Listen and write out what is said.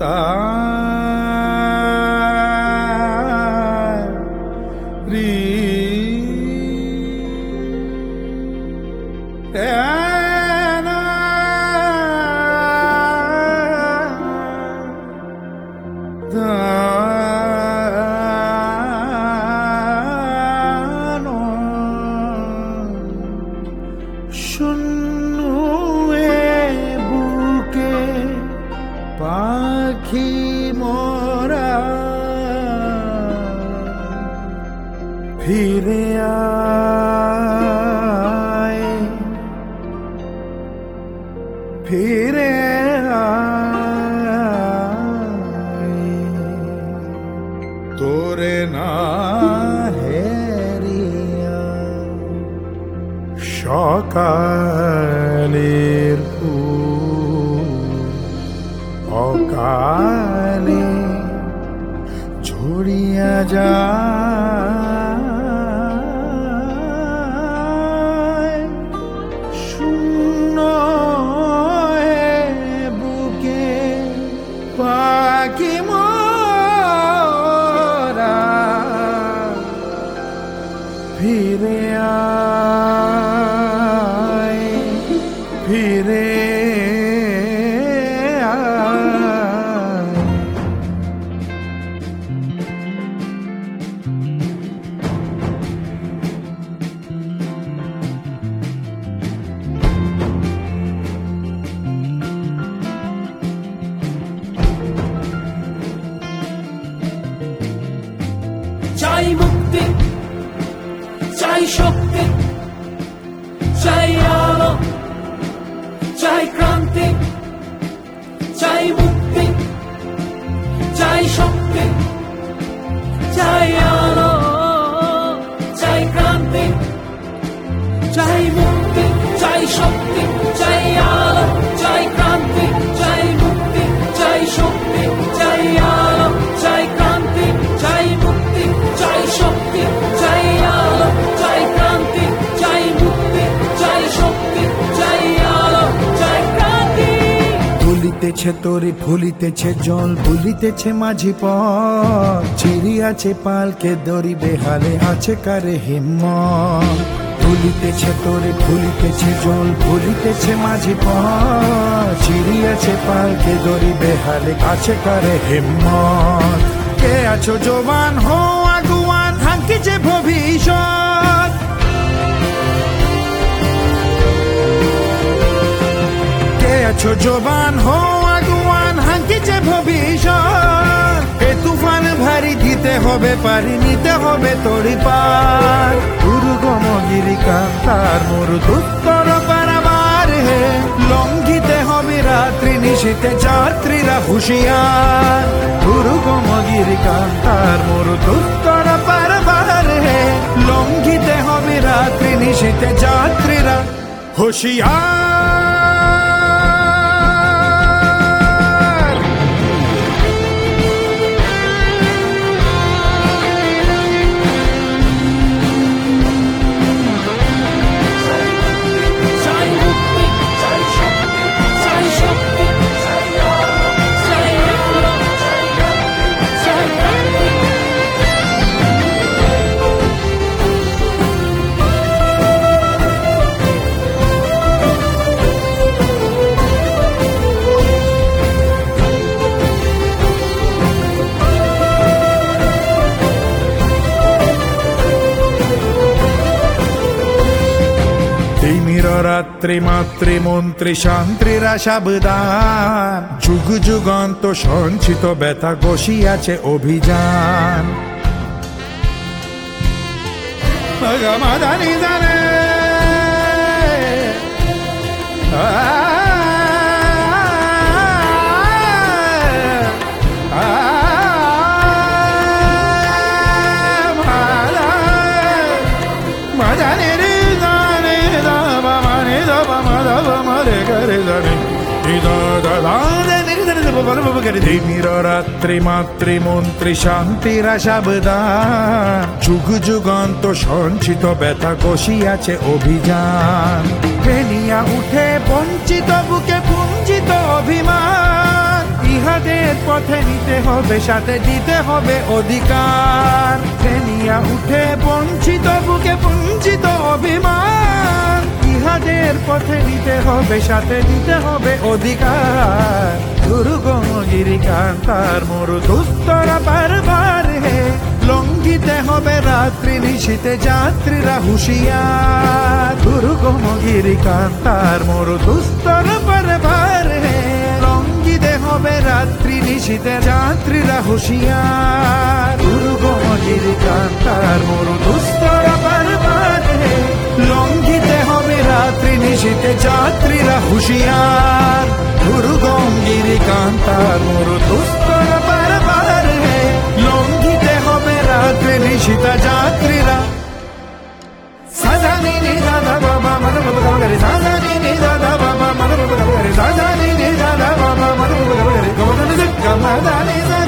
পাখি মোরা ফিরে আয়, ফিরে আয়, তোরে না হেরিয়া সকালের অকালে ঝরিয়া যায় শূন্য বুকে পাখি মোরা ফিরে আয়, ফিরে চাই মুক্তি, চাই শক্তি, চাই আলো, চাই ক্রান্তি, চাই মুক্তি, চাই শক্তি, চাই আলো, চাই ক্রান্তি, চাই মুক্তি, চাই শক্তি, চাই আলো, চাই ক্রান্তি, চাই মুক্তি, চাই শক্তি, চাই আলো, চাই ক্রান্তি, চাই মুক্তি, চাই শক্তি, চাই আলো, চাই ক্রান্তি, চাই মুক্তি, চাই শক্তি, চাই আলো, চাই ক্রান্তি। দুলিতেছে তোরে ফুলিতেছে জল, দুলিতেছে মাঝি পথ, চিরিয়াছে পালকে দড়ি, বেহালে আছে কারে হিম্মত। দুলিতেছে তোরে ফুলিতেছে জল, ফুলিতেছে মাঝি পথ, চিরিয়াছে পালকে দড়ি, বেহালে আছে কারে হিম্মত। কে আছো জবান হো আগুয়ান, হাঙ্কিছে ভবিষ্যৎ। কে আছো জবান হো আগুয়ান, হাঙ্কিছে ভবিষ্যৎ। এ তুফান ভারী দিতে হবে পারি, নিতে হবে তড়ি পার। দুর্গম গিরিকান্তার মরু দুত্তর পারাবার হে, লঙ্ঘিতে হবে রাত্রি নিশীতে যাত্রীরা হুঁশিয়ার। দুর্গম গিরিকান্তার মরু দুত্তর পারাবার হে, লঙ্ঘিতে হবে রাত্রি নিশীতে যাত্রীরা হুঁশিয়ার। রাত্রি মাতৃমন্ত্রী শান্তিরা সাবধান, যুগ যুগান্ত সঞ্চিত ব্যথা বসিয়াছে অভিযান। মাদানি জানে রাত্রি মাতৃমন্ত্রী শান্তিরা সাবধান, যুগ যুগান্ত সঞ্চিত ব্যথা কষিয়াছে অভিযান। ফেনিয়া উঠে বঞ্চিত বুকে পুঞ্জিত অভিমান, ইহাদের পথে নিতে হবে, সাথে দিতে হবে অধিকার। ফেনিয়া উঠে বঞ্চিত বুকে বঞ্চিত অভিমান, ইহাদের পথে নিতে হবে, সাথে দিতে হবে অধিকার। দুর্গম গিরিকান্তার মরু দুস্তরা বারবার হে, লঙ্ঘিতে হবে রাত্রি নিশীতে যাত্রীরা হুঁশিয়ার। দুর্গম গিরিকান্তার মরু দুস্তর বারবার হে, লঙ্ঘিতে হবে রাত্রি নিশীতে যাত্রীরা হুঁশিয়ার। দুর্গম গিরিকান্তার মরু দুস্তর বারবার হে, লঙ্ঘিতে হবে রাত্রি নিশীতে যাত্রীরা হুঁশিয়ার। দুর্গম গিরিকান্তার মরু দুস্তর বারবার হে, লঙ্ঘিতে হবে রাত্রি নিশীতে যাত্রীরা। সাজানি নি দাদা বাবা মন বদলে, সাজানি নি দাদা বাবা মন বদলে, সাজানি নি দাদা বাবা মন বদলে, গমন দিক গমদানি